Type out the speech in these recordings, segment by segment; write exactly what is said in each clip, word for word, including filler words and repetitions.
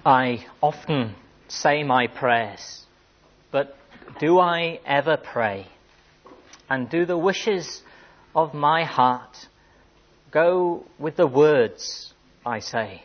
I often say my prayers, but do I ever pray? And do the wishes of my heart go with the words I say?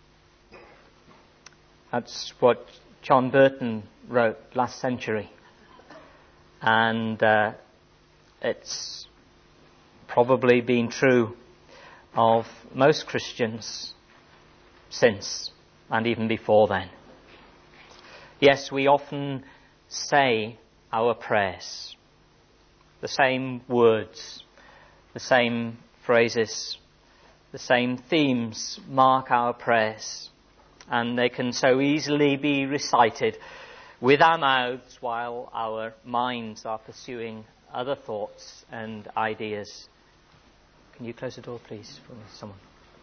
That's what John Burton wrote last century. And uh, it's probably been true of most Christians since, and even before then. Yes, we often say our prayers. The same words, the same phrases, the same themes mark our prayers. And they can so easily be recited with our mouths while our minds are pursuing other thoughts and ideas. Can you close the door, please, for someone?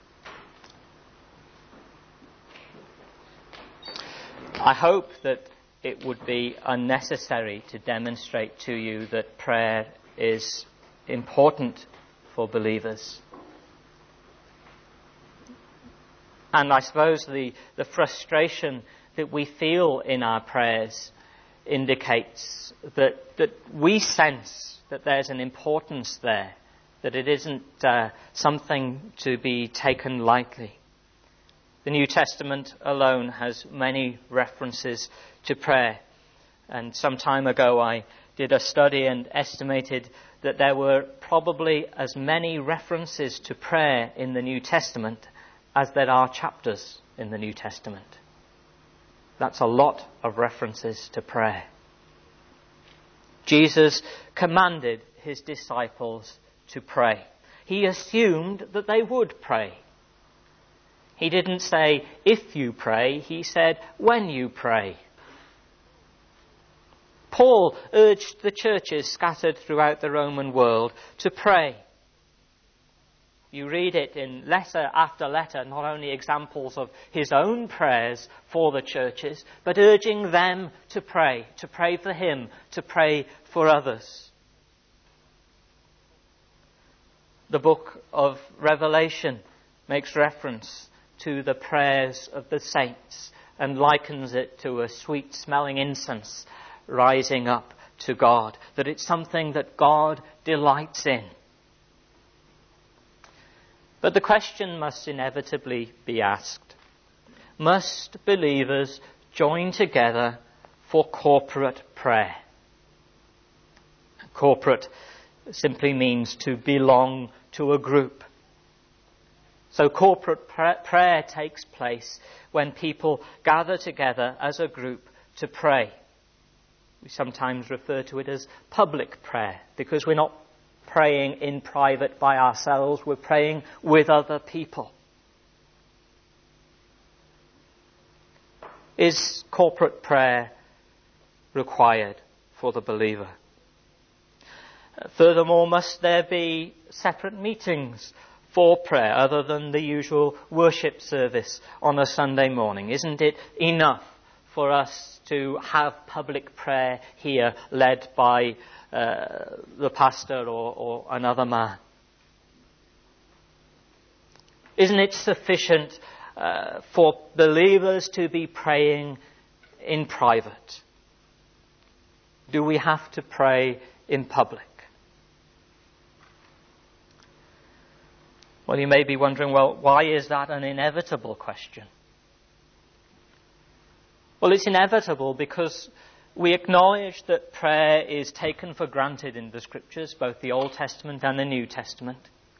I hope that it would be unnecessary to demonstrate to you that prayer is important for believers. And I suppose the, the frustration that we feel in our prayers indicates that, that we sense that there's an importance there, that it isn't uh, something to be taken lightly. The New Testament alone has many references to prayer. And some time ago I did a study and estimated that there were probably as many references to prayer in the New Testament as there are chapters in the New Testament. That's a lot of references to prayer. Jesus commanded his disciples to pray. He assumed that they would pray. He didn't say, if you pray, he said, when you pray. Paul urged the churches scattered throughout the Roman world to pray. You read it in letter after letter, not only examples of his own prayers for the churches, but urging them to pray, to pray for him, to pray for others. The book of Revelation makes reference to the prayers of the saints and likens it to a sweet-smelling incense rising up to God, that it's something that God delights in. But the question must inevitably be asked, must believers join together for corporate prayer? Corporate simply means to belong to a group. So corporate prayer takes place when people gather together as a group to pray. We sometimes refer to it as public prayer because we're not praying in private by ourselves, we're praying with other people. Is corporate prayer required for the believer? Furthermore, must there be separate meetings for prayer other than the usual worship service on a Sunday morning? Isn't it enough for us to have public prayer here led by uh, the pastor or, or another man? Isn't it sufficient uh, for believers to be praying in private? Do we have to pray in public? Well, you may be wondering, well, why is that an inevitable question? Well, it's inevitable because we acknowledge that prayer is taken for granted in the Scriptures, both the Old Testament and the New Testament.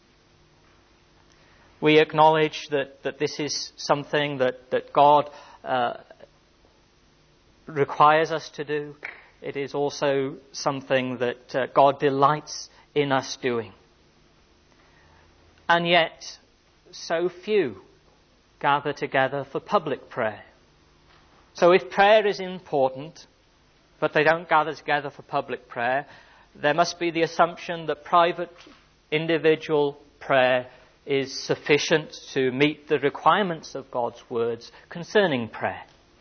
We acknowledge that, that this is something that, that God uh, requires us to do. It is also something that uh, God delights in us doing. And yet, so few gather together for public prayer. So if prayer is important, but they don't gather together for public prayer, there must be the assumption that private, individual prayer is sufficient to meet the requirements of God's words concerning prayer.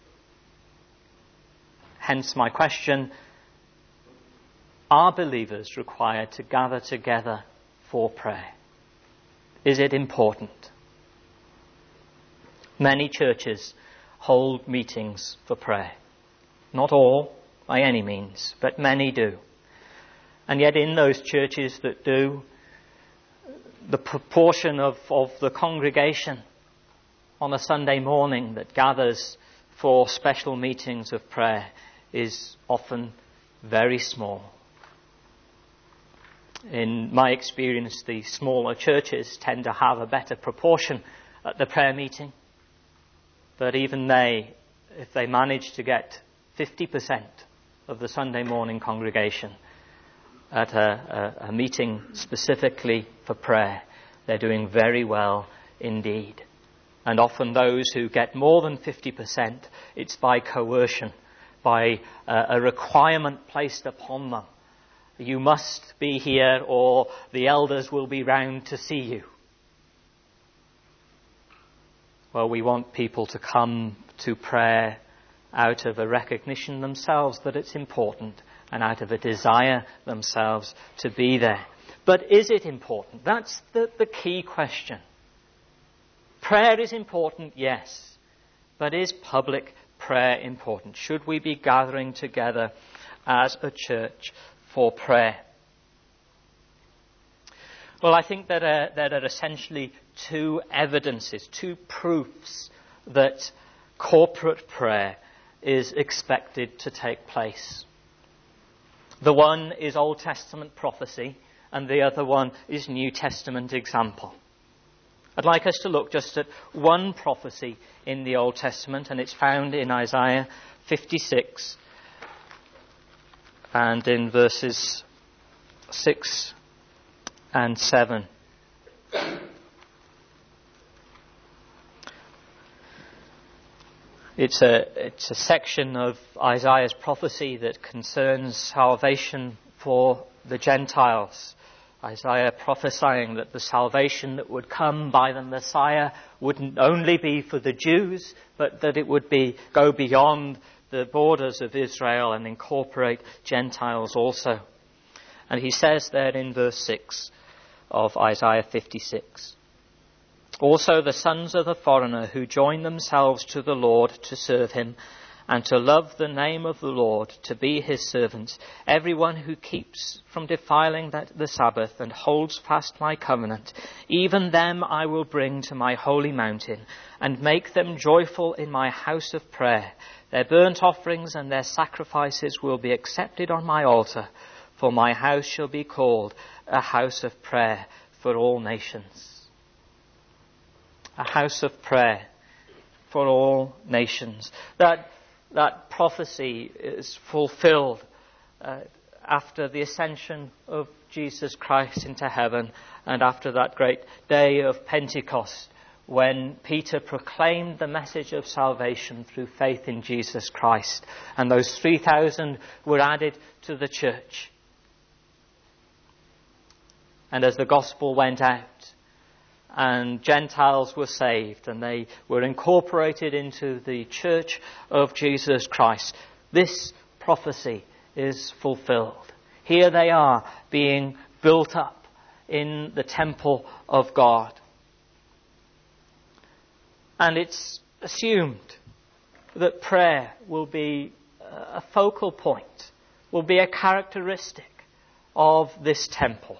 Hence my question, are believers required to gather together for prayer? Is it important? Many churches hold meetings for prayer. Not all, by any means, but many do. And yet in those churches that do, the proportion of, of the congregation on a Sunday morning that gathers for special meetings of prayer is often very small. In my experience, the smaller churches tend to have a better proportion at the prayer meeting. But even they, if they manage to get fifty percent of the Sunday morning congregation at a, a, a meeting specifically for prayer, they're doing very well indeed. And often those who get more than fifty percent, it's by coercion, by uh, a requirement placed upon them. You must be here or the elders will be round to see you. Well, we want people to come to prayer out of a recognition themselves that it's important and out of a desire themselves to be there. But is it important? That's the, the key question. Prayer is important, yes. But is public prayer important? Should we be gathering together as a church for prayer? Well, I think that uh, there are essentially two evidences, two proofs that corporate prayer is expected to take place. The one is Old Testament prophecy, and the other one is New Testament example. I'd like us to look just at one prophecy in the Old Testament, and it's found in Isaiah fifty-six, and in verses six and seven. It's a, it's a section of Isaiah's prophecy that concerns salvation for the Gentiles. Isaiah prophesying that the salvation that would come by the Messiah wouldn't only be for the Jews, but that it would be go beyond the borders of Israel and incorporate Gentiles also. And he says there in verse six of Isaiah fifty-six, "Also the sons of the foreigner who join themselves to the Lord to serve him, and to love the name of the Lord, to be his servants, everyone who keeps from defiling that, the Sabbath and holds fast my covenant, even them I will bring to my holy mountain and make them joyful in my house of prayer. Their burnt offerings and their sacrifices will be accepted on my altar, for my house shall be called a house of prayer for all nations." A house of prayer for all nations. That That prophecy is fulfilled uh, after the ascension of Jesus Christ into heaven and after that great day of Pentecost, when Peter proclaimed the message of salvation through faith in Jesus Christ, and those three thousand were added to the church. And as the gospel went out, and Gentiles were saved, and they were incorporated into the church of Jesus Christ, this prophecy is fulfilled. Here they are being built up in the temple of God. And it's assumed that prayer will be a focal point, will be a characteristic of this temple.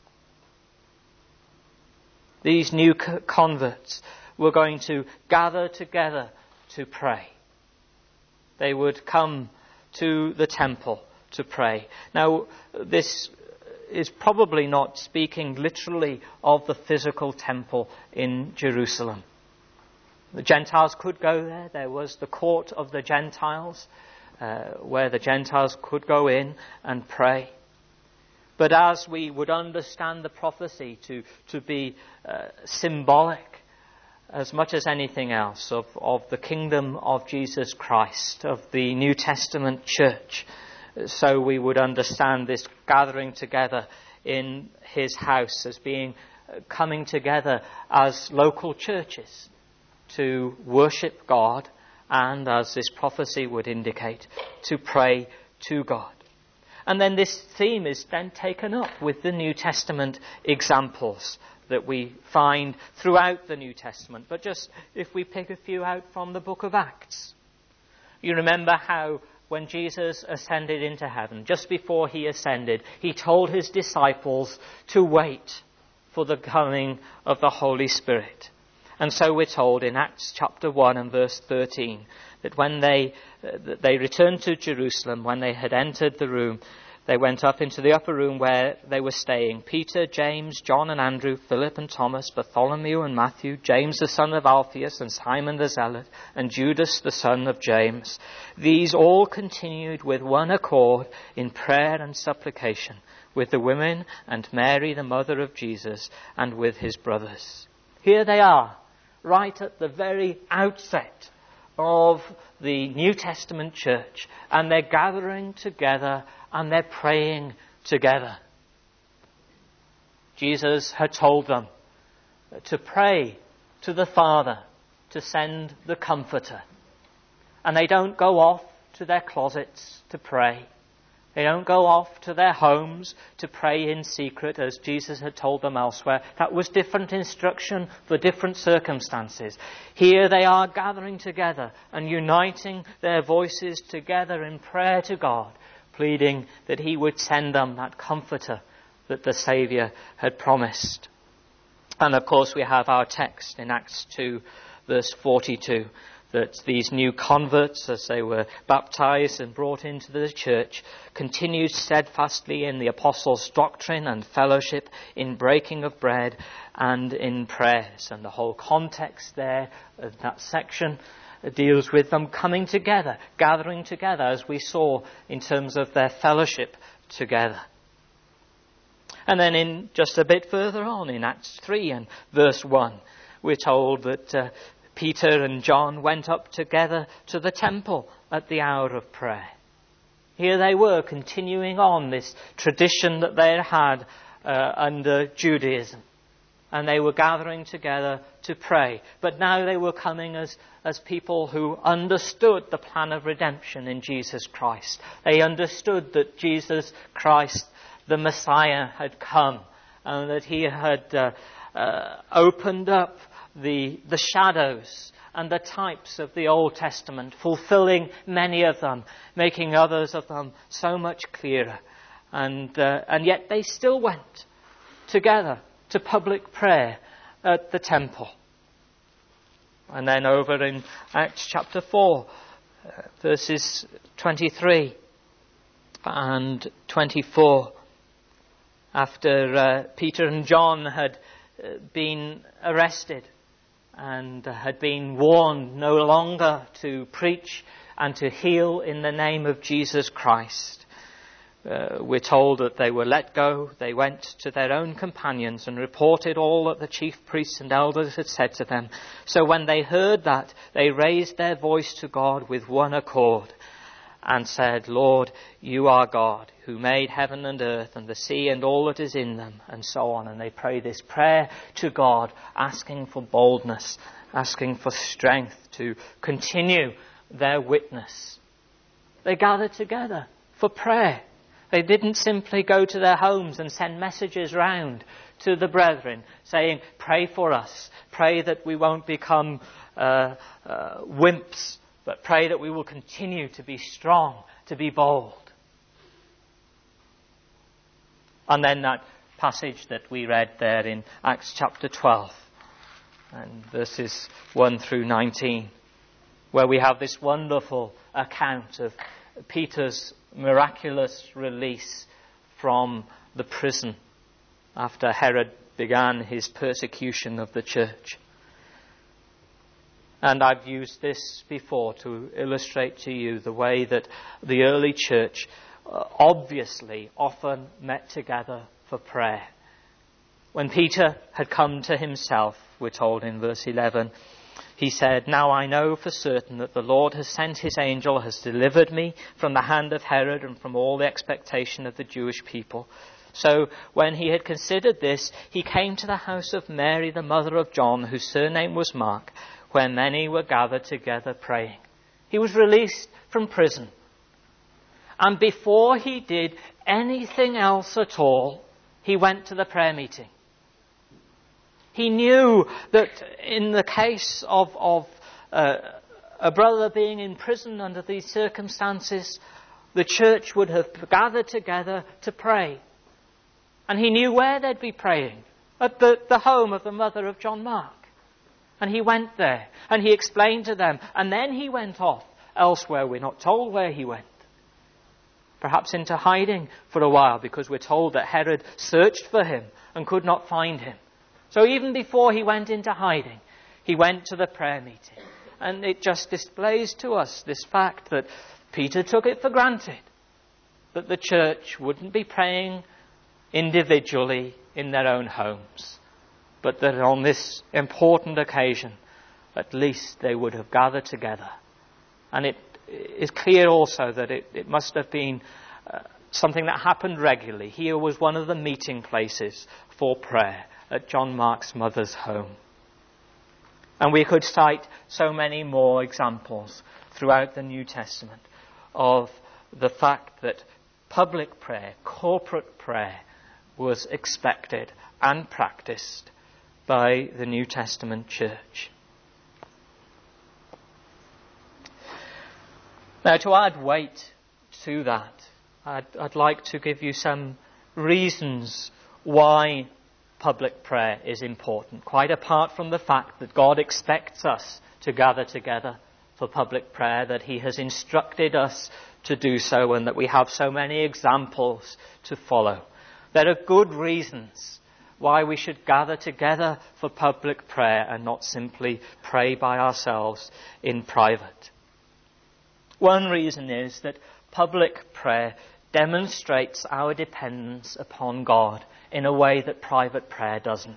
These new converts were going to gather together to pray. They would come to the temple to pray. Now, this is probably not speaking literally of the physical temple in Jerusalem. The Gentiles could go there. There was the court of the Gentiles, uh, where the Gentiles could go in and pray. But as we would understand the prophecy to, to be uh, symbolic, as much as anything else, of, of the kingdom of Jesus Christ, of the New Testament church, so we would understand this gathering together in his house as being uh, coming together as local churches to worship God, and as this prophecy would indicate, to pray to God. And then this theme is then taken up with the New Testament examples that we find throughout the New Testament. But just if we pick a few out from the book of Acts. You remember how when Jesus ascended into heaven, just before he ascended, he told his disciples to wait for the coming of the Holy Spirit. And so we're told in Acts chapter one and verse thirteen that when they uh, that they returned to Jerusalem, when they had entered the room, they went up into the upper room where they were staying. Peter, James, John and Andrew, Philip and Thomas, Bartholomew and Matthew, James the son of Alphaeus and Simon the Zealot, and Judas the son of James. These all continued with one accord in prayer and supplication with the women and Mary the mother of Jesus and with his brothers. Here they are, right at the very outset of the New Testament church, and they're gathering together and they're praying together. Jesus had told them to pray to the Father to send the Comforter. And they don't go off to their closets to pray. They don't go off to their homes to pray in secret as Jesus had told them elsewhere. That was different instruction for different circumstances. Here they are gathering together and uniting their voices together in prayer to God, pleading that he would send them that Comforter that the Saviour had promised. And of course we have our text in Acts two verse forty-two. That these new converts, as they were baptized and brought into the church, continued steadfastly in the apostles' doctrine and fellowship, in breaking of bread and in prayers. And the whole context there of that section deals with them coming together, gathering together, as we saw in terms of their fellowship together. And then in just a bit further on in Acts three and verse one, we're told that uh, Peter and John went up together to the temple at the hour of prayer. Here they were continuing on this tradition that they had uh, under Judaism. And they were gathering together to pray. But now they were coming as, as people who understood the plan of redemption in Jesus Christ. They understood that Jesus Christ, the Messiah, had come and that he had uh, uh, opened up the the shadows and the types of the Old Testament, fulfilling many of them, making others of them so much clearer. And uh, and yet they still went together to public prayer at the temple. And then over in Acts chapter four, uh, verses twenty-three and twenty-four, after uh, Peter and John had uh, been arrested and had been warned no longer to preach and to heal in the name of Jesus Christ. Uh, we're told that they were let go. They went to their own companions and reported all that the chief priests and elders had said to them. So when they heard that, they raised their voice to God with one accord and said, Lord, you are God, who made heaven and earth and the sea and all that is in them, and so on. And they pray this prayer to God, asking for boldness, asking for strength to continue their witness. They gathered together for prayer. They didn't simply go to their homes and send messages round to the brethren saying, pray for us, pray that we won't become uh, uh, wimps, but pray that we will continue to be strong, to be bold. And then that passage that we read there in Acts chapter twelve, and verses one through nineteen, where we have this wonderful account of Peter's miraculous release from the prison after Herod began his persecution of the church. And I've used this before to illustrate to you the way that the early church uh, obviously often met together for prayer. When Peter had come to himself, we're told in verse eleven, he said, now I know for certain that the Lord has sent his angel, has delivered me from the hand of Herod and from all the expectation of the Jewish people. So when he had considered this, he came to the house of Mary, the mother of John, whose surname was Mark, where many were gathered together praying. He was released from prison. And before he did anything else at all, he went to the prayer meeting. He knew that in the case of, of uh, a brother being in prison under these circumstances, the church would have gathered together to pray. And he knew where they'd be praying, at the, the home of the mother of John Mark. And he went there, and he explained to them, and then he went off elsewhere. We're not told where he went. Perhaps into hiding for a while, because we're told that Herod searched for him and could not find him. So even before he went into hiding, he went to the prayer meeting. And it just displays to us this fact that Peter took it for granted that the church wouldn't be praying individually in their own homes, but that on this important occasion, at least they would have gathered together. And it is clear also that it, it must have been uh, something that happened regularly. Here was one of the meeting places for prayer at John Mark's mother's home. And we could cite so many more examples throughout the New Testament of the fact that public prayer, corporate prayer, was expected and practiced by the New Testament church. Now, to add weight to that, I'd, I'd like to give you some reasons why public prayer is important, quite apart from the fact that God expects us to gather together for public prayer, that he has instructed us to do so, and that we have so many examples to follow. There are good reasons why we should gather together for public prayer and not simply pray by ourselves in private. One reason is that public prayer demonstrates our dependence upon God in a way that private prayer doesn't.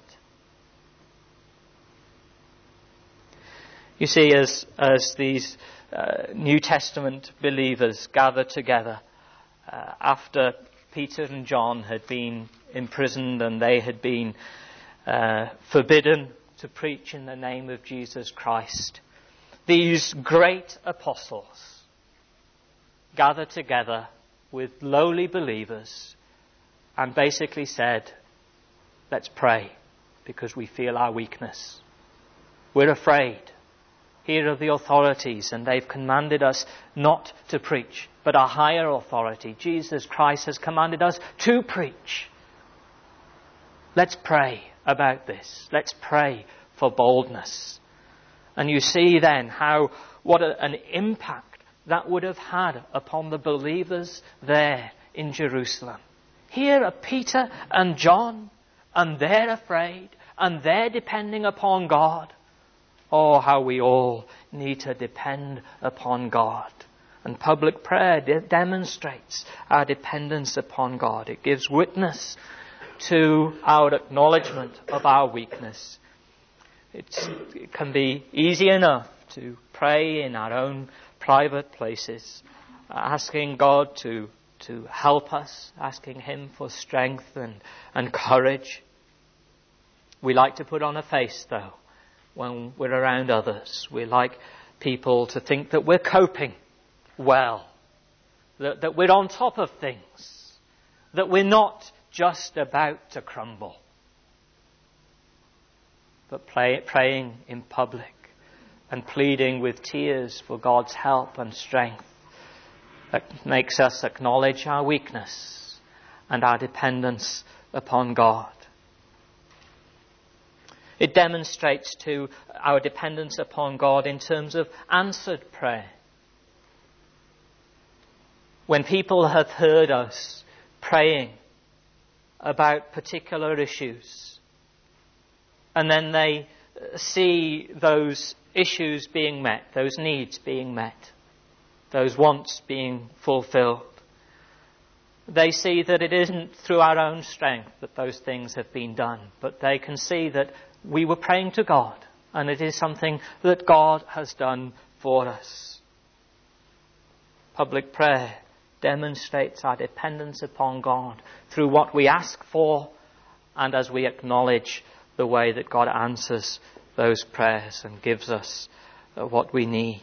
You see, as, as these uh, New Testament believers gathered together uh, after Peter and John had been imprisoned and they had been uh, forbidden to preach in the name of Jesus Christ, these great apostles gathered together with lowly believers and basically said, let's pray because we feel our weakness. We're afraid. Here are the authorities, and they've commanded us not to preach, but a higher authority, Jesus Christ, has commanded us to preach. Let's pray about this. Let's pray for boldness. And you see then how, what a, an impact that would have had upon the believers there in Jerusalem. Here are Peter and John, and they're afraid, and they're depending upon God. Oh, how we all need to depend upon God. And public prayer de- demonstrates our dependence upon God. It gives witness to our acknowledgement of our weakness. It's, it can be easy enough to pray in our own private places, asking God to, to help us, asking Him for strength and, and courage. We like to put on a face, though, when we're around others. We like people to think that we're coping well, that, that we're on top of things, that we're not just about to crumble. But pray, praying in public and pleading with tears for God's help and strength, that makes us acknowledge our weakness and our dependence upon God. It demonstrates too our dependence upon God in terms of answered prayer. When people have heard us praying about particular issues, and then they see those issues being met, those needs being met, those wants being fulfilled, they see that it isn't through our own strength that those things have been done, but they can see that we were praying to God, and it is something that God has done for us. Public prayer demonstrates our dependence upon God through what we ask for, and as we acknowledge the way that God answers those prayers and gives us what we need.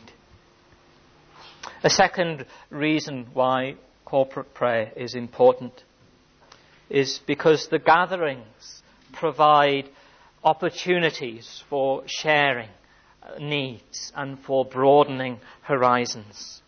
A second reason why corporate prayer is important is because the gatherings provide opportunities for sharing needs and for broadening horizons.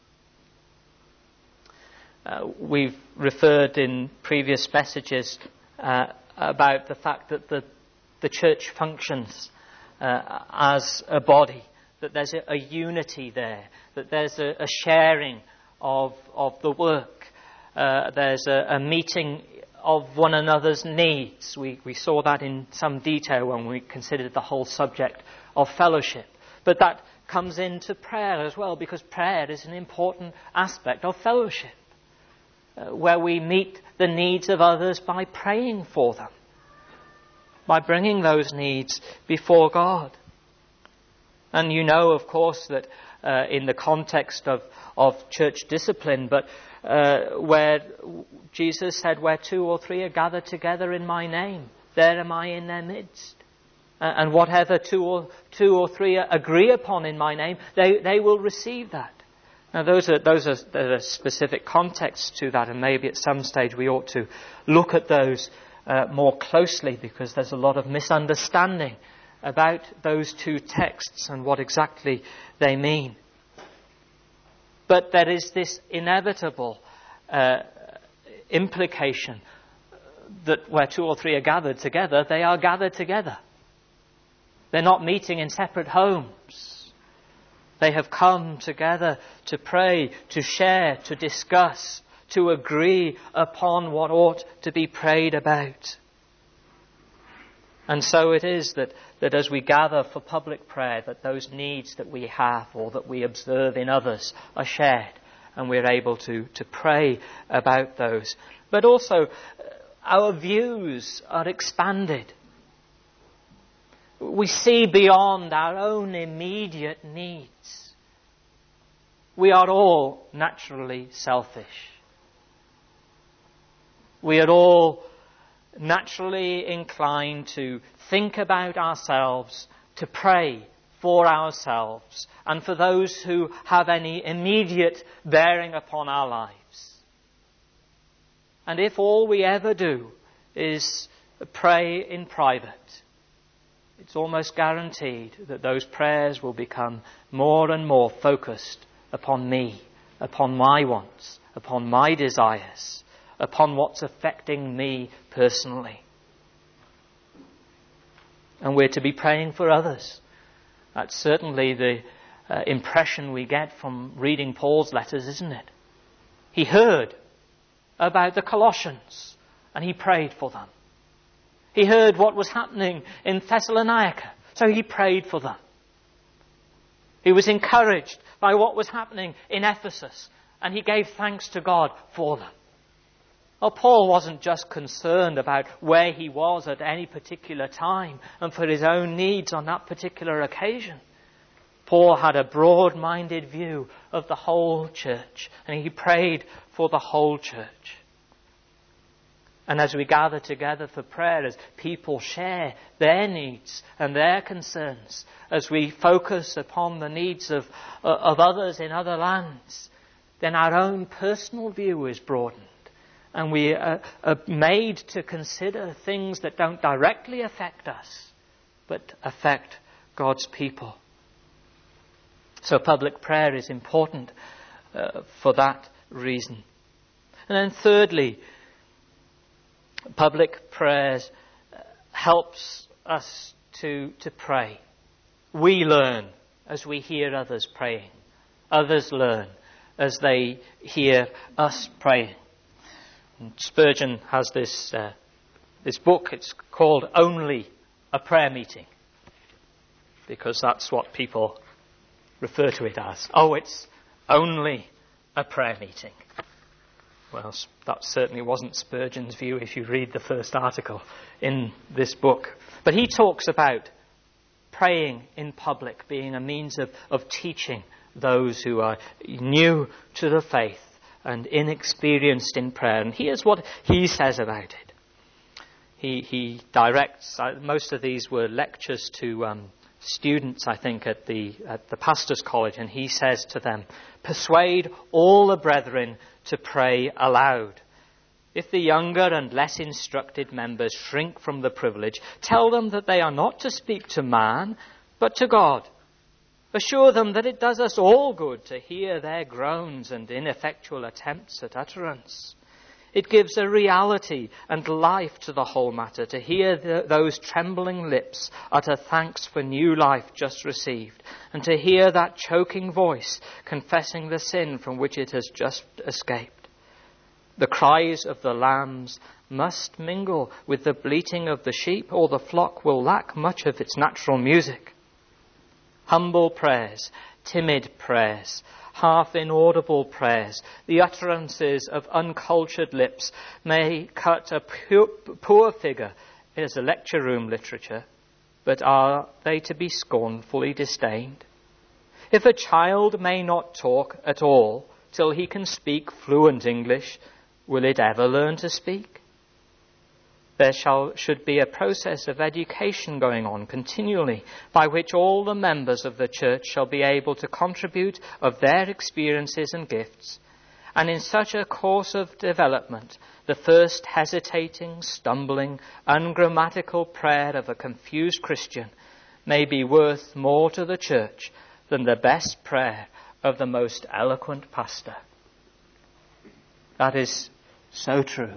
Uh, we've referred in previous messages uh, about the fact that the, the church functions uh, as a body, that there's a, a unity there, that there's a, a sharing of, of the work, uh, there's a, a meeting of one another's needs. We, we saw that in some detail when we considered the whole subject of fellowship. But that comes into prayer as well, because prayer is an important aspect of fellowship, uh, where we meet the needs of others by praying for them, by bringing those needs before God. And you know, of course, that uh, in the context of, of church discipline, but uh, where Jesus said, where two or three are gathered together in my name, there am I in their midst. Uh, and whatever two or, two or three agree upon in my name, they, they will receive that. Now, those are, those are, there are specific contexts to that, and maybe at some stage we ought to look at those uh, more closely, because there's a lot of misunderstanding about those two texts and what exactly they mean. But there is this inevitable uh, implication that where two or three are gathered together, they are gathered together. They're not meeting in separate homes. They have come together to pray, to share, to discuss, to agree upon what ought to be prayed about. And so it is that, that as we gather for public prayer, that those needs that we have or that we observe in others are shared, and we're able to, to pray about those. But also, our views are expanded. We see beyond our own immediate needs. We are all naturally selfish. We are all naturally inclined to think about ourselves, to pray for ourselves, and for those who have any immediate bearing upon our lives. And if all we ever do is pray in private, it's almost guaranteed that those prayers will become more and more focused upon me, upon my wants, upon my desires, upon what's affecting me personally. And we're to be praying for others. That's certainly the uh, impression we get from reading Paul's letters, isn't it? He heard about the Colossians and he prayed for them. He heard what was happening in Thessalonica, so he prayed for them. He was encouraged by what was happening in Ephesus, and he gave thanks to God for them. Well, Paul wasn't just concerned about where he was at any particular time and for his own needs on that particular occasion. Paul had a broad-minded view of the whole church, and he prayed for the whole church. And as we gather together for prayer, as people share their needs and their concerns, as we focus upon the needs of, of others in other lands, then our own personal view is broadened. And we are, are made to consider things that don't directly affect us, but affect God's people. So public prayer is important uh, for that reason. And then thirdly, public prayers helps us to, to pray. We learn as we hear others praying. Others learn as they hear us praying. And Spurgeon has this uh, this book. It's called Only a Prayer Meeting, because that's what people refer to it as. Oh, it's only a prayer meeting. Well, that certainly wasn't Spurgeon's view if you read the first article in this book. But he talks about praying in public being a means of, of teaching those who are new to the faith and inexperienced in prayer. And here's what he says about it. He, he directs, uh, most of these were lectures to um, students, I think, at the, at the pastor's college, and he says to them, "Persuade all the brethren to pray aloud. If the younger and less instructed members shrink from the privilege, tell them that they are not to speak to man, but to God. Assure them that it does us all good to hear their groans and ineffectual attempts at utterance. It gives a reality and life to the whole matter to hear the, those trembling lips utter thanks for new life just received, and to hear that choking voice confessing the sin from which it has just escaped. The cries of the lambs must mingle with the bleating of the sheep, or the flock will lack much of its natural music. Humble prayers, timid prayers, half inaudible prayers, the utterances of uncultured lips may cut a pure, poor figure as a lecture room literature, but are they to be scornfully disdained? If a child may not talk at all till he can speak fluent English, will it ever learn to speak? There shall, should be a process of education going on continually, by which all the members of the church shall be able to contribute of their experiences and gifts. And in such a course of development, the first hesitating, stumbling, ungrammatical prayer of a confused Christian may be worth more to the church than the best prayer of the most eloquent pastor. That is so true.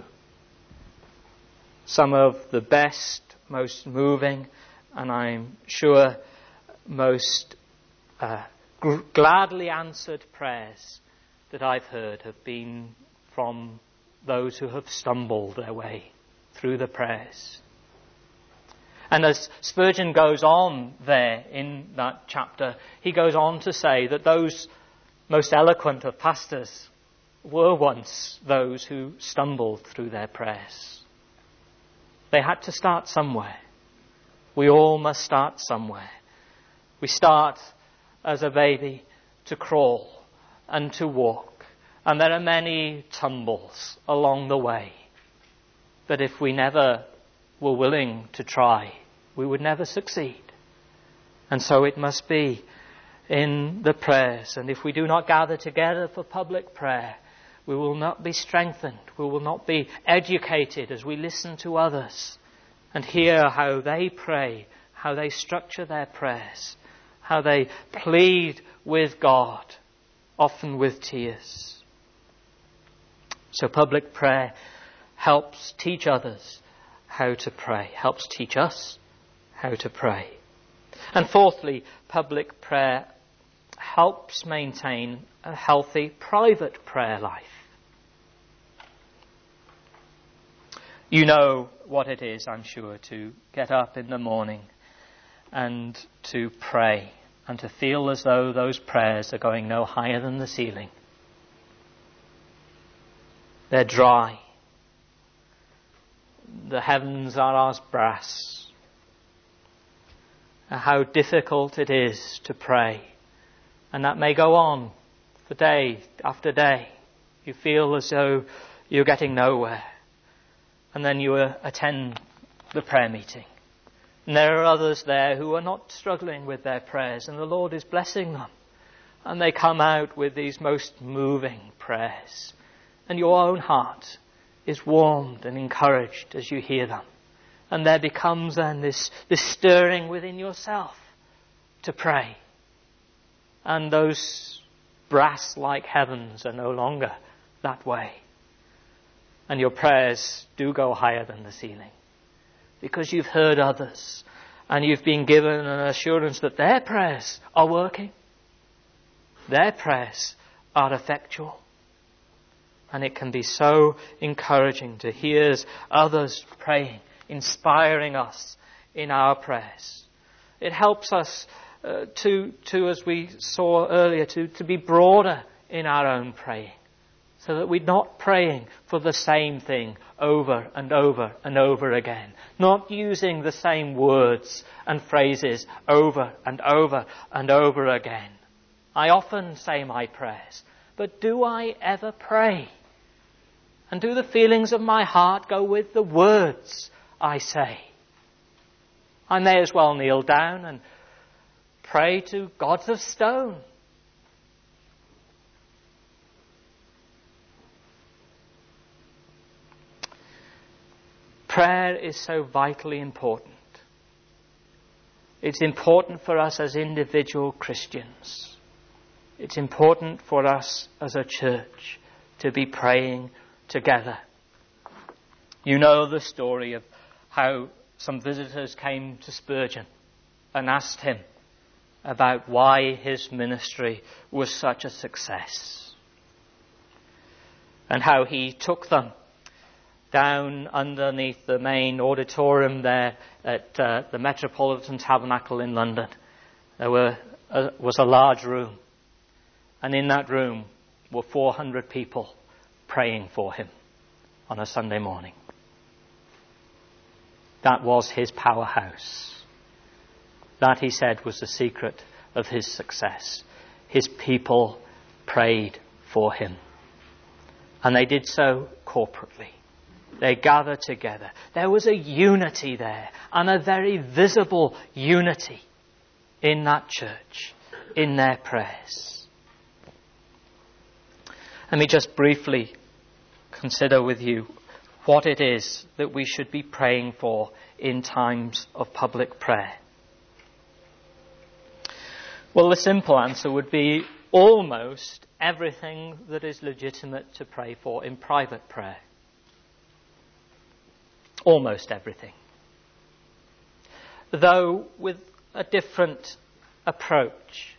Some of the best, most moving, and I'm sure most uh, g- gladly answered prayers that I've heard have been from those who have stumbled their way through the prayers. And as Spurgeon goes on there in that chapter, he goes on to say that those most eloquent of pastors were once those who stumbled through their prayers. They had to start somewhere. We all must start somewhere. We start as a baby to crawl and to walk, and there are many tumbles along the way. But if we never were willing to try, we would never succeed. And so it must be in the prayers. And if we do not gather together for public prayer, we will not be strengthened. We will not be educated as we listen to others and hear how they pray, how they structure their prayers, how they plead with God, often with tears. So public prayer helps teach others how to pray, helps teach us how to pray. And fourthly, public prayer helps maintain a healthy private prayer life. You know what it is, I'm sure, to get up in the morning and to pray and to feel as though those prayers are going no higher than the ceiling. They're dry. The heavens are as brass. How difficult it is to pray. And that may go on for day after day. You feel as though you're getting nowhere. And then you attend the prayer meeting. And there are others there who are not struggling with their prayers, and the Lord is blessing them. And they come out with these most moving prayers. And your own heart is warmed and encouraged as you hear them. And there becomes then this, this stirring within yourself to pray. And those brass-like heavens are no longer that way. And your prayers do go higher than the ceiling. Because you've heard others. And you've been given an assurance that their prayers are working. Their prayers are effectual. And it can be so encouraging to hear others praying, inspiring us in our prayers. It helps us uh, to, to, as we saw earlier, to, to be broader in our own praying. So that we're not praying for the same thing over and over and over again. Not using the same words and phrases over and over and over again. I often say my prayers, but do I ever pray? And do the feelings of my heart go with the words I say? I may as well kneel down and pray to gods of stone. Prayer is so vitally important. It's important for us as individual Christians. It's important for us as a church to be praying together. You know the story of how some visitors came to Spurgeon and asked him about why his ministry was such a success, and how he took them down underneath the main auditorium there at uh, the Metropolitan Tabernacle in London. There were, uh, was a large room, and in that room were four hundred people praying for him on a Sunday morning. That was his powerhouse. That, he said, was the secret of his success. His people prayed for him. And they did so corporately. They gathered together. There was a unity there, and a very visible unity in that church, in their prayers. Let me just briefly consider with you what it is that we should be praying for in times of public prayer. Well, the simple answer would be almost everything that is legitimate to pray for in private prayer. Almost everything. Though with a different approach.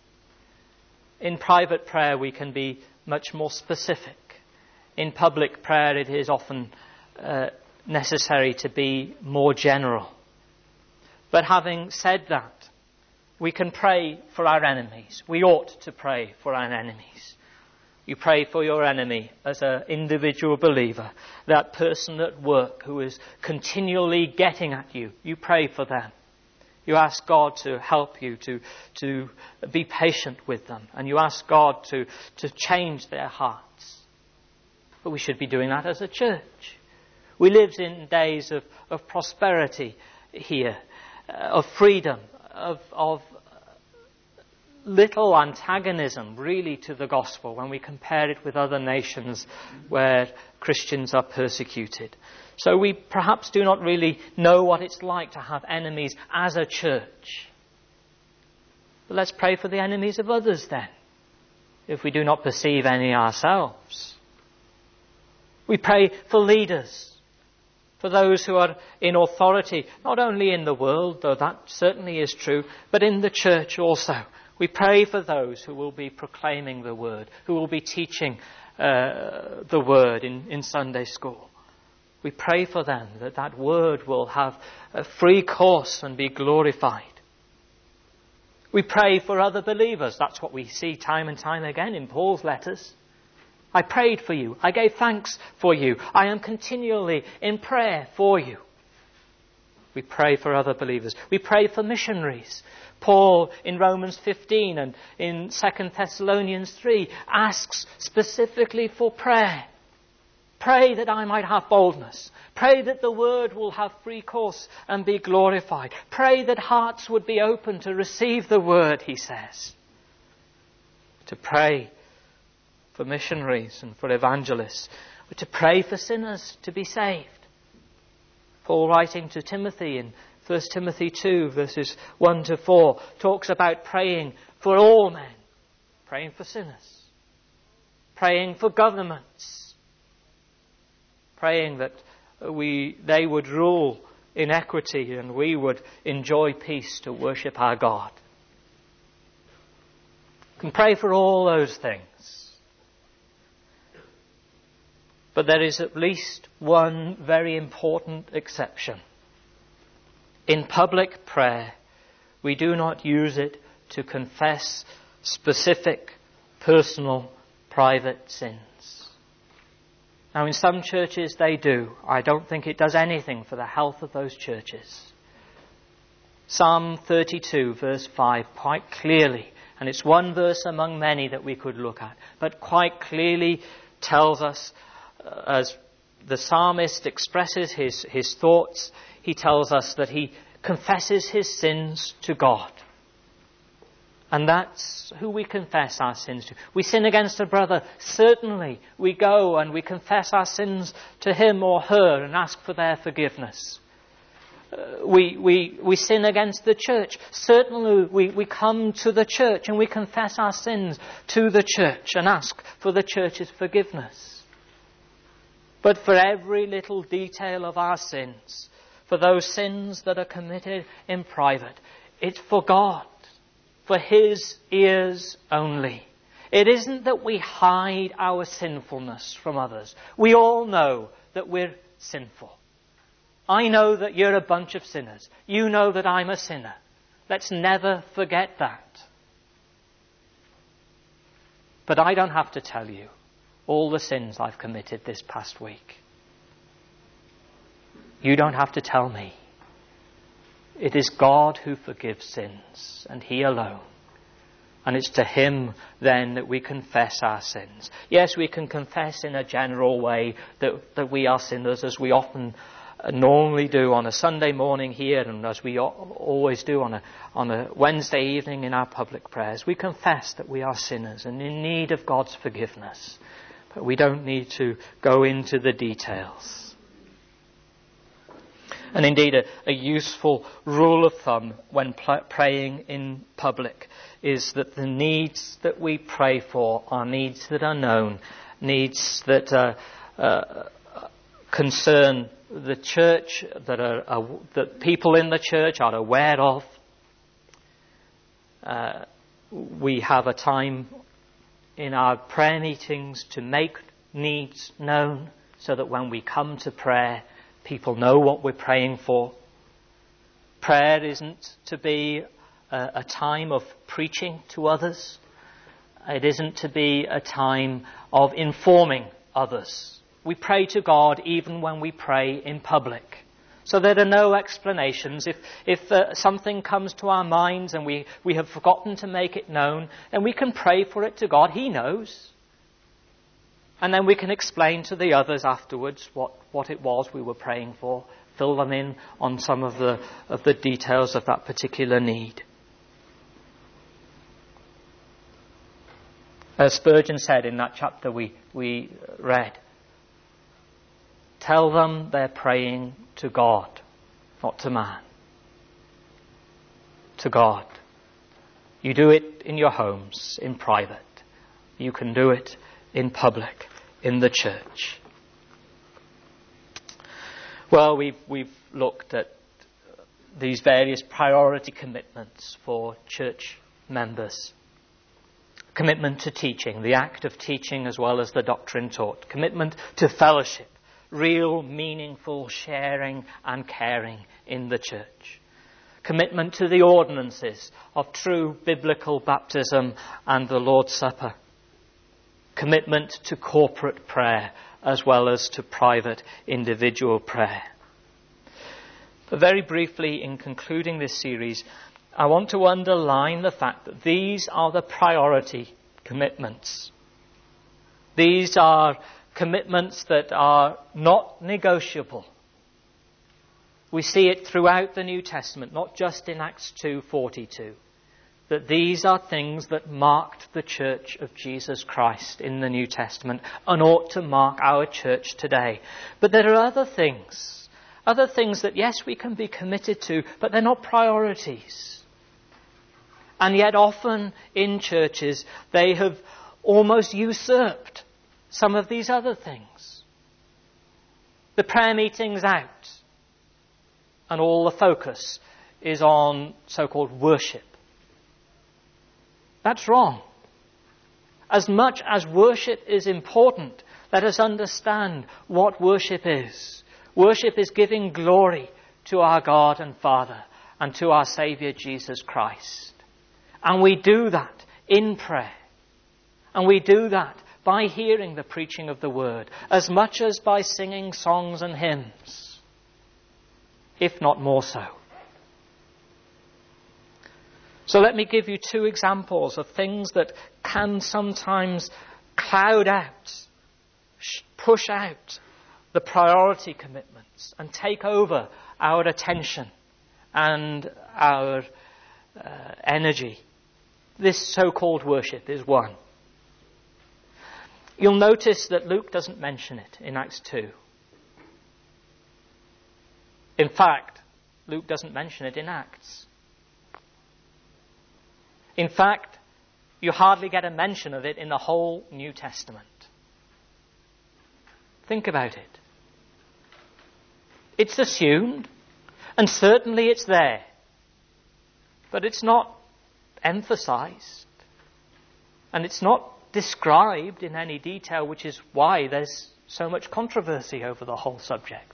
In private prayer we can be much more specific. In public prayer it is often uh, necessary to be more general. But having said that, we can pray for our enemies. We ought to pray for our enemies. You pray for your enemy as an individual believer, that person at work who is continually getting at you. You pray for them. You ask God to help you, to, to be patient with them. And you ask God to, to change their hearts. But we should be doing that as a church. We live in days of, of prosperity here, uh, of freedom, of, of little antagonism really to the gospel when we compare it with other nations where Christians are persecuted. So we perhaps do not really know what it's like to have enemies as a church. But let's pray for the enemies of others then, if we do not perceive any ourselves. We pray for leaders, for those who are in authority, not only in the world, though that certainly is true, but in the church also. We pray for those who will be proclaiming the word, who will be teaching uh, the word in, in Sunday school. We pray for them that that word will have a free course and be glorified. We pray for other believers. That's what we see time and time again in Paul's letters. I prayed for you. I gave thanks for you. I am continually in prayer for you. We pray for other believers. We pray for missionaries. Paul in Romans fifteen and in Second Thessalonians three asks specifically for prayer. Pray that I might have boldness. Pray that the word will have free course and be glorified. Pray that hearts would be open to receive the word, he says. To pray for missionaries and for evangelists, but to pray for sinners to be saved. Paul, writing to Timothy in First Timothy two, verses one to four, talks about praying for all men, praying for sinners, praying for governments, praying that we they would rule in equity and we would enjoy peace to worship our God. We can pray for all those things. But there is at least one very important exception. In public prayer, we do not use it to confess specific, personal, private sins. Now, in some churches they do. I don't think it does anything for the health of those churches. Psalm thirty-two, verse five, quite clearly, and it's one verse among many that we could look at, but quite clearly tells us, as the psalmist expresses his, his thoughts, he tells us that he confesses his sins to God. And that's who we confess our sins to. We sin against a brother, certainly we go and we confess our sins to him or her and ask for their forgiveness. Uh, we, we, we sin against the church. Certainly we, we come to the church and we confess our sins to the church and ask for the church's forgiveness. But for every little detail of our sins, for those sins that are committed in private, it's for God, for His ears only. It isn't that we hide our sinfulness from others. We all know that we're sinful. I know that you're a bunch of sinners. You know that I'm a sinner. Let's never forget that. But I don't have to tell you all the sins I've committed this past week. You don't have to tell me. It is God who forgives sins, and He alone. And it's to Him then that we confess our sins. Yes, we can confess in a general way that, that we are sinners, as we often normally do on a Sunday morning here, and as we always do on a, on a Wednesday evening in our public prayers. We confess that we are sinners and in need of God's forgiveness. But we don't need to go into the details. And indeed, a, a useful rule of thumb when pl- praying in public is that the needs that we pray for are needs that are known, needs that uh, uh, concern the church, that are uh, that people in the church are aware of. Uh, we have a time in our prayer meetings to make needs known, so that when we come to prayer, people know what we're praying for. Prayer isn't to be a, a time of preaching to others. It isn't to be a time of informing others. We pray to God even when we pray in public. So there are no explanations. If, if uh, something comes to our minds and we, we have forgotten to make it known, then we can pray for it to God. He knows. And then we can explain to the others afterwards what, what it was we were praying for, fill them in on some of the, of the details of that particular need. As Spurgeon said in that chapter we, we read, tell them they're praying to God, not to man. To God. You do it in your homes, in private. You can do it in public, in the church. Well, we've, we've looked at these various priority commitments for church members. Commitment to teaching, the act of teaching as well as the doctrine taught. Commitment to fellowship, real, meaningful sharing and caring in the church. Commitment to the ordinances of true biblical baptism and the Lord's Supper. Commitment to corporate prayer as well as to private individual prayer. But very briefly, in concluding this series, I want to underline the fact that these are the priority commitments. These are commitments that are not negotiable. We see it throughout the New Testament, not just in Acts two forty-two, that these are things that marked the church of Jesus Christ in the New Testament and ought to mark our church today. But there are other things, other things that, yes, we can be committed to, but they're not priorities. And yet often in churches they have almost usurped some of these other things. The prayer meeting's out, and all the focus is on so-called worship. That's wrong. As much as worship is important, let us understand what worship is. Worship is giving glory to our God and Father and to our Saviour Jesus Christ. And we do that in prayer. And we do that by hearing the preaching of the Word, as much as by singing songs and hymns, if not more so. So let me give you two examples of things that can sometimes cloud out, push out the priority commitments and take over our attention and our uh, energy. this so-called worship is one. You'll notice that Luke doesn't mention it in Acts two. In fact, Luke doesn't mention it in Acts. In fact, you hardly get a mention of it in the whole New Testament. Think about it. It's assumed, and certainly it's there, but it's not emphasized, and it's not described in any detail, which is why there's so much controversy over the whole subject.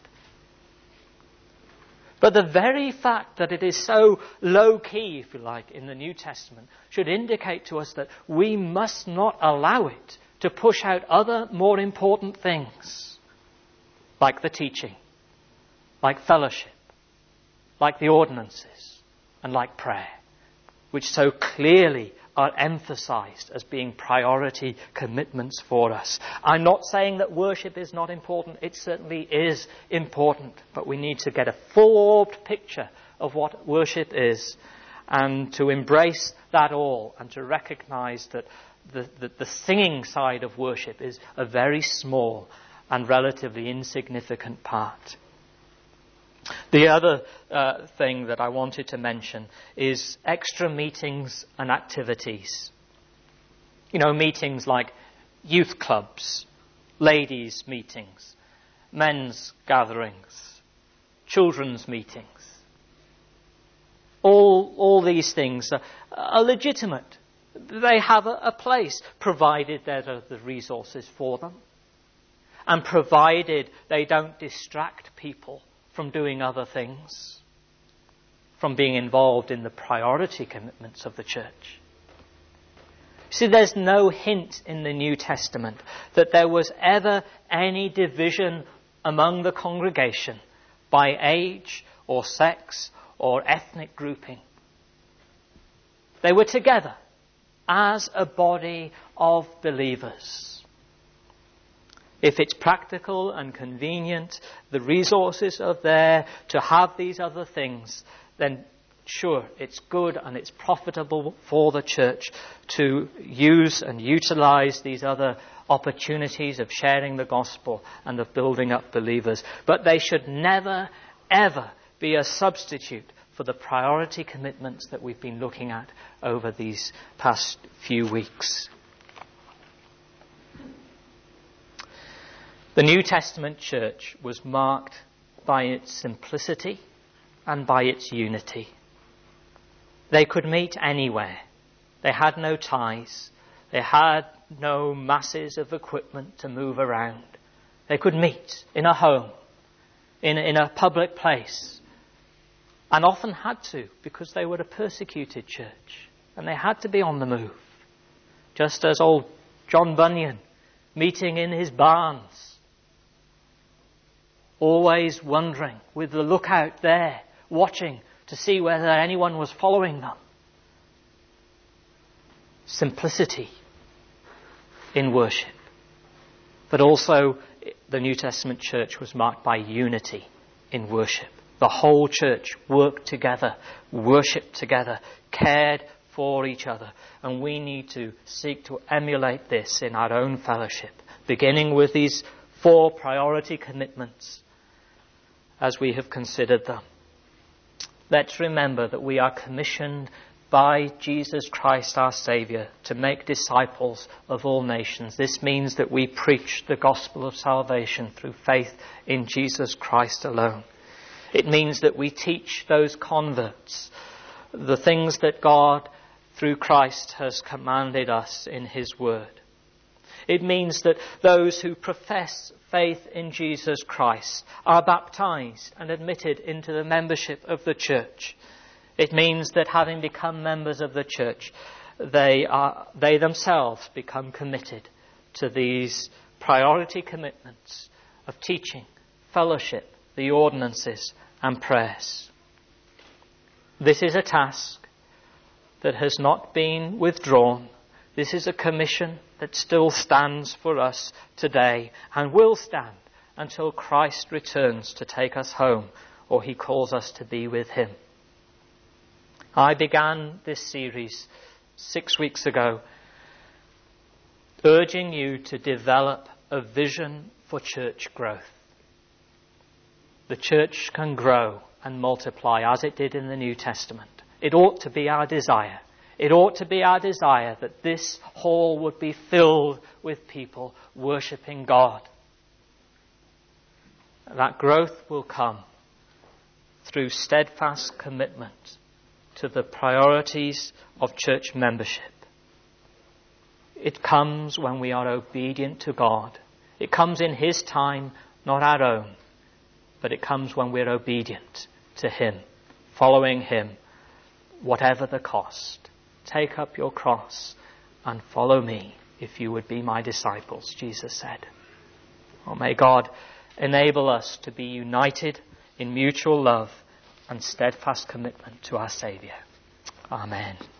But the very fact that it is so low-key, if you like, in the New Testament should indicate to us that we must not allow it to push out other more important things, like the teaching, like fellowship, like the ordinances, and like prayer, which so clearly are emphasized as being priority commitments for us. I'm not saying that worship is not important. It certainly is important. But we need to get a full-orbed picture of what worship is and to embrace that all and to recognize that the, the, the singing side of worship is a very small and relatively insignificant part. The other uh, thing that I wanted to mention is extra meetings and activities. You know, meetings like youth clubs, ladies' meetings, men's gatherings, children's meetings. All, all these things are, are legitimate. They have a, a place, provided there are the resources for them, and provided they don't distract people from doing other things, from being involved in the priority commitments of the church. See, there's no hint in the New Testament that there was ever any division among the congregation by age or sex or ethnic grouping. They were together as a body of believers. If it's practical and convenient, the resources are there to have these other things, then sure, it's good and it's profitable for the church to use and utilize these other opportunities of sharing the gospel and of building up believers. But they should never, ever be a substitute for the priority commitments that we've been looking at over these past few weeks. The New Testament church was marked by its simplicity and by its unity. They could meet anywhere. They had no ties. They had no masses of equipment to move around. They could meet in a home, in, in a public place, and often had to because they were a persecuted church and they had to be on the move. Just as old John Bunyan meeting in his barns, always wondering, with the lookout there, watching to see whether anyone was following them. Simplicity in worship. But also, the New Testament church was marked by unity in worship. The whole church worked together, worshipped together, cared for each other. And we need to seek to emulate this in our own fellowship, beginning with these four priority commitments as we have considered them. Let's remember that we are commissioned by Jesus Christ our Saviour to make disciples of all nations. This means that we preach the gospel of salvation through faith in Jesus Christ alone. It means that we teach those converts the things that God through Christ has commanded us in His Word. It means that those who profess faith in Jesus Christ are baptized and admitted into the membership of the church. It means that having become members of the church, they are they themselves become committed to these priority commitments of teaching, fellowship, the ordinances and prayers. This is a task that has not been withdrawn. This is a commission that still stands for us today and will stand until Christ returns to take us home or He calls us to be with Him. I began this series six weeks ago, urging you to develop a vision for church growth. The church can grow and multiply as it did in the New Testament. It ought to be our desire. It ought to be our desire that this hall would be filled with people worshipping God. That growth will come through steadfast commitment to the priorities of church membership. It comes when we are obedient to God. It comes in His time, not our own. But it comes when we're obedient to Him, following Him, whatever the cost. Take up your cross and follow me if you would be my disciples, Jesus said. Oh, may God enable us to be united in mutual love and steadfast commitment to our Saviour. Amen.